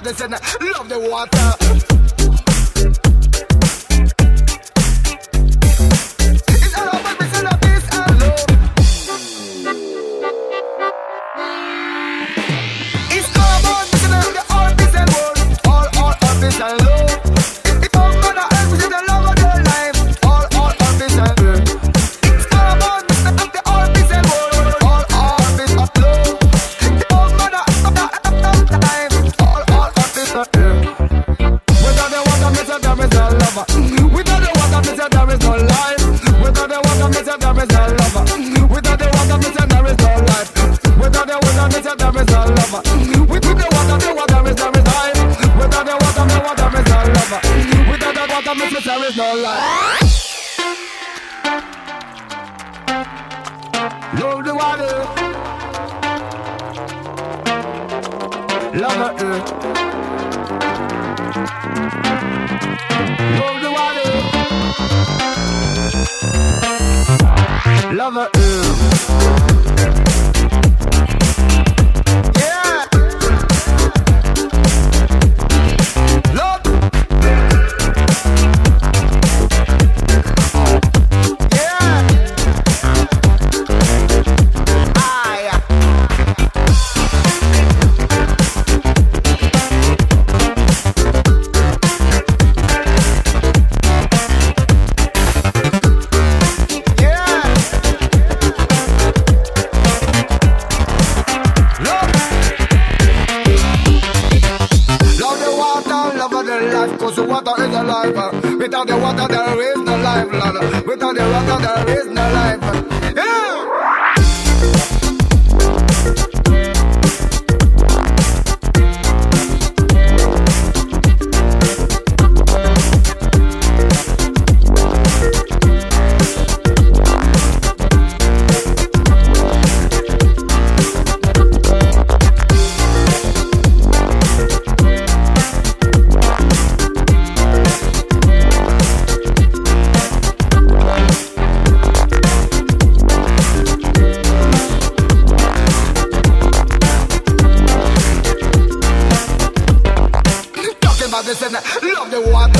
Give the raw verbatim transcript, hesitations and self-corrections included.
listen, love the water. It's all about missing a peace and love. It's all about missing a the all peace and world. All, all, all peace and love. It's all gonna help with the love of their life. All, all, all peace and love. It's all about missing a the all peace and world. All, all peace and love. It's all gonna help the time. All, all, all peace and love. Without the water, mister, there is no lover. Without the water, mister, there is no life. Without the water, mister, there is no lover. Without the water, mister, there is no life. Without the water, mister, there is no lover. Without the water, the water is there is life. Without the water, the water is no lover. Without the water, mister, there is no life. Love the water. Love the earth. Love the water. Love the earth. Yeah. Love. Yeah. Aye. Cause the water is alive. Without the water there is no life, Lord. Without the water there is no life. Yeah. Listen, love the water.